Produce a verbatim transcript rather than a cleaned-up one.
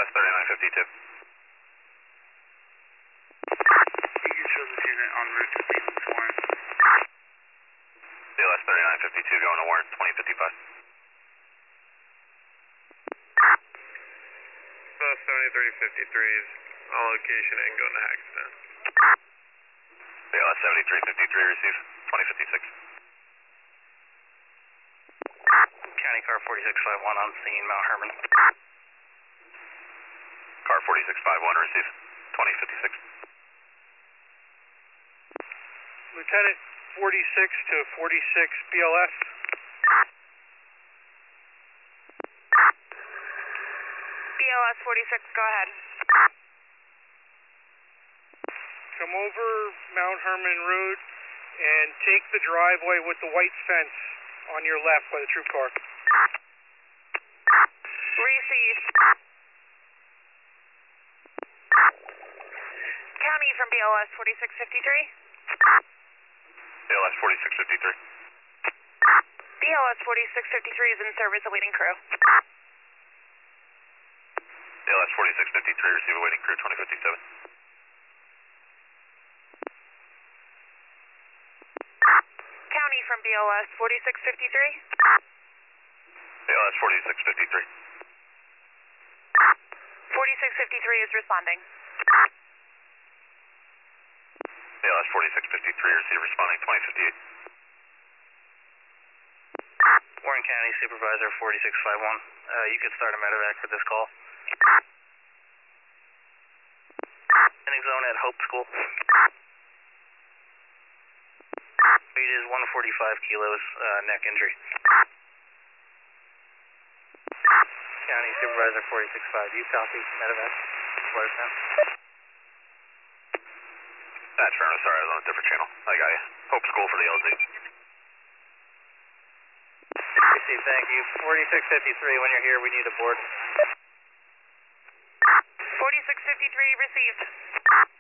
thirty-nine fifty-two. You can show this unit en route to Stevens Warren. B L S thirty-nine fifty-two going to Warren, twenty fifty-five. B L S seventy-three fifty-three is on location and going to Hackettstown. B L S seventy-three fifty-three receive, twenty fifty-six. County car forty-six fifty-one on scene, Mount Herman. Car forty-six fifty-one receive, twenty fifty-six. Lieutenant forty-six to forty-six B L S. B L S forty-six, go ahead. Come over Mount Herman Road and take the driveway with the white fence on your left by the troop car. Received. County from B L S forty-six fifty-three. B L S forty-six fifty-three. B L S forty-six fifty-three is in service awaiting crew. B L S forty-six fifty-three receive awaiting crew, twenty fifty-seven. County from B L S forty-six fifty-three. B L S forty-six fifty-three. forty-six fifty-three is responding. B L S forty-six fifty-three receive responding, twenty fifty-eight. Warren County Supervisor forty-six fifty-one. Uh, you could start a medevac for this call. Landing zone at Hope School. Weight is one forty-five kilos, uh, neck injury. County Supervisor forty-six fifty, do you copy medevac? Flight down. That's fair, sorry, I was on a different channel. I got you. Hope School for the L Z. Receive, thank you. forty-six fifty-three, when you're here, we need a board. forty-six fifty-three received.